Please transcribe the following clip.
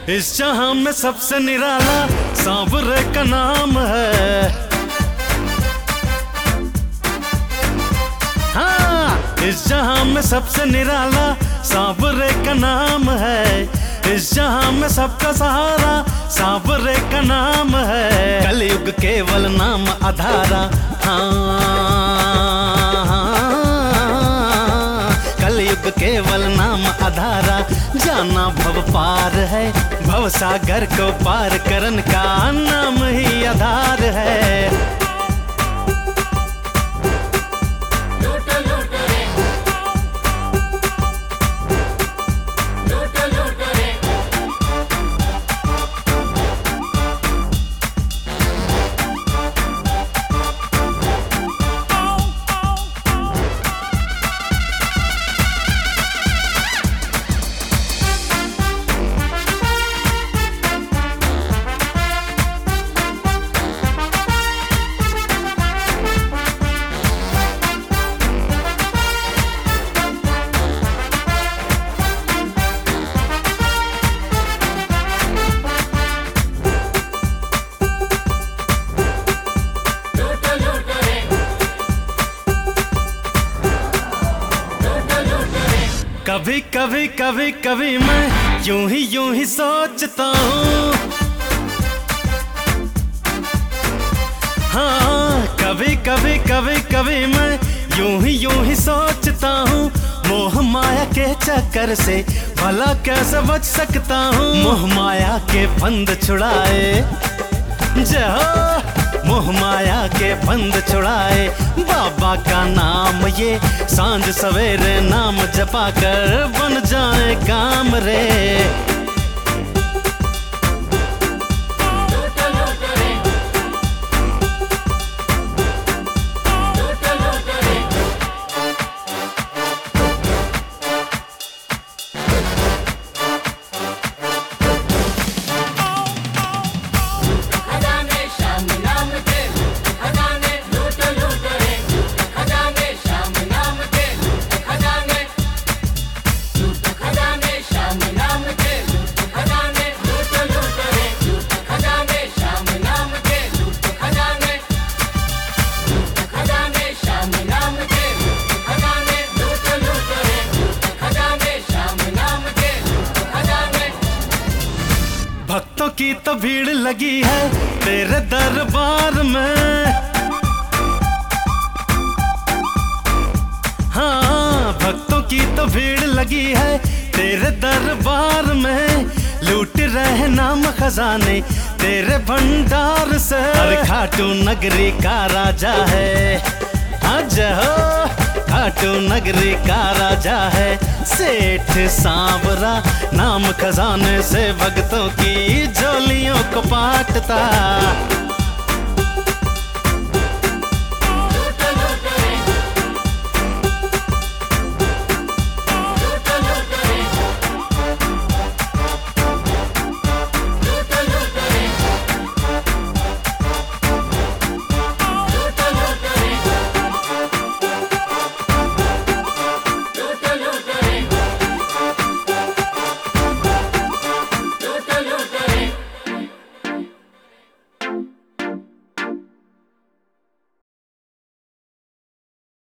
इस जहां में सबसे निराला सांवरे का नाम है। हाँ, इस जहां में सबसे निराला सांवरे का नाम है। इस जहां में सबका सहारा सांवरे का नाम है। कलयुग केवल नाम आधारा। कलयुग केवल नाम आधारा। जाना भव पार है, भव सागर को पार करन का नाम ही आधार है। कभी कभी कभी कभी मैं यूं ही सोचता हूँ। हाँ, कभी कभी कभी कभी मैं यूं ही सोचता हूँ। मोह माया के चक्कर से भला कैसे बच सकता हूँ। मोह माया के बंद छुड़ाए जय हो। मोह माया के बंद छुड़ाए बाबा का नाम ये। सांझ सवेरे नाम जपा कर बन जाए काम रे। भक्तों की तो भीड़ लगी है तेरे दरबार में। हाँ, भक्तों की तो भीड़ लगी है तेरे दरबार में। लूट रहे नाम खजाने तेरे भंडार से। हर खाटू नगरी का राजा है। आज हो खाटू नगरी का राजा है। सेठ सांवरा नाम खजाने से भक्तों की झोलियों को पाटता।